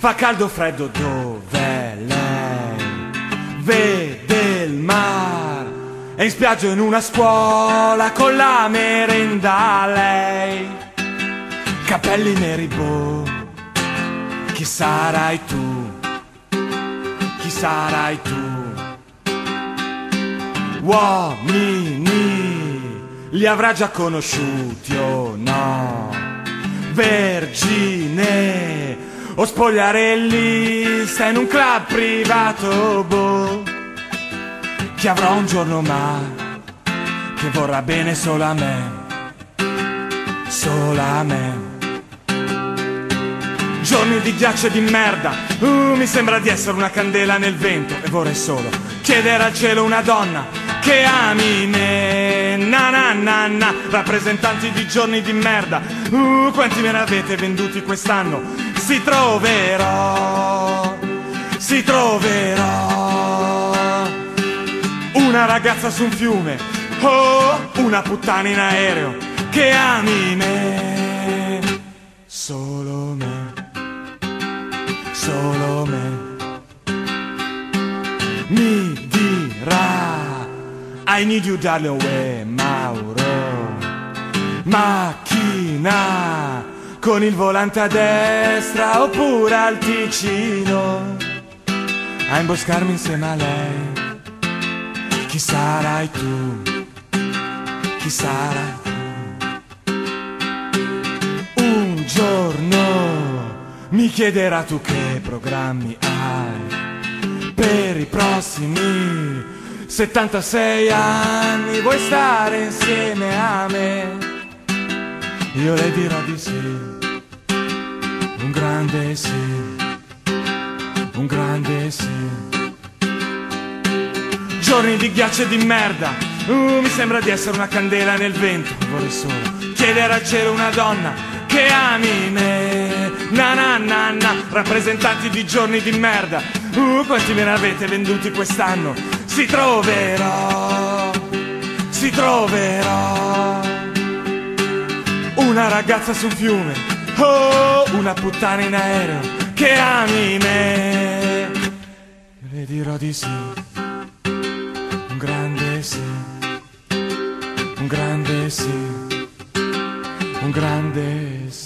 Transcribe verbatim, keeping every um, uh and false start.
Fa caldo o freddo, dov'è lei? Vede il mar, è in spiaggia in una scuola con la merenda lei. Capelli neri, boh, chi sarai tu? Chi sarai tu? Uomini li avrà già conosciuti o no? Vergine o spogliarelli, sta in un club privato, boh. Chi avrà un giorno ma che vorrà bene solo a me, solo a me. Giorni di ghiaccio e di merda, uh, mi sembra di essere una candela nel vento e vorrei solo chiedere al cielo una donna che ami me, na na na na. Rappresentanti di giorni di merda, uh, quanti me ne avete venduti quest'anno? Si troverò, si troverò una ragazza su un fiume, oh, una puttana in aereo che ami me, solo me, solo me. Mi dirà I need you darling, uè Mauro. Macchina con il volante a destra oppure al Ticino, a imboscarmi insieme a lei. Chi sarai tu? Chi sarai tu? Un giorno mi chiederà tu che programmi hai per i prossimi settantasei anni, vuoi stare insieme a me? Io le dirò di sì, un grande sì, un grande sì. Giorni di ghiaccio e di merda, uh, mi sembra di essere una candela nel vento. Vorrei solo chiedere al cielo una donna che ami me, na na na na. Rappresentanti di giorni di merda, uh, quanti me ne avete venduti quest'anno? Si troverò, si troverò una ragazza su un fiume, oh, una puttana in aereo che ami me. Le dirò di sì, un grande sì, un grande sì, un grande sì.